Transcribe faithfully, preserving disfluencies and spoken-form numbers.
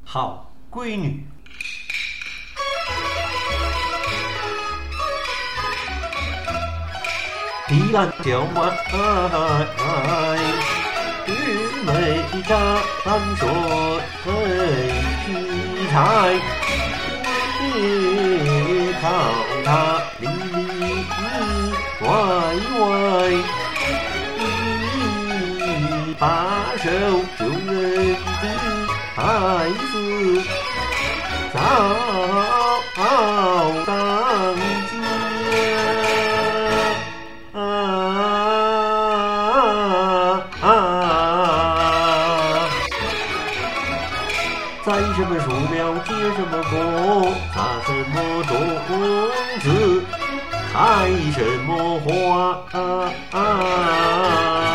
好闺女。提篮叫外，玉梅沾水劈柴，靠它里里外外，把守救人的孩子早当家。栽什么树苗，结什么果，撒什么种子，开什么花。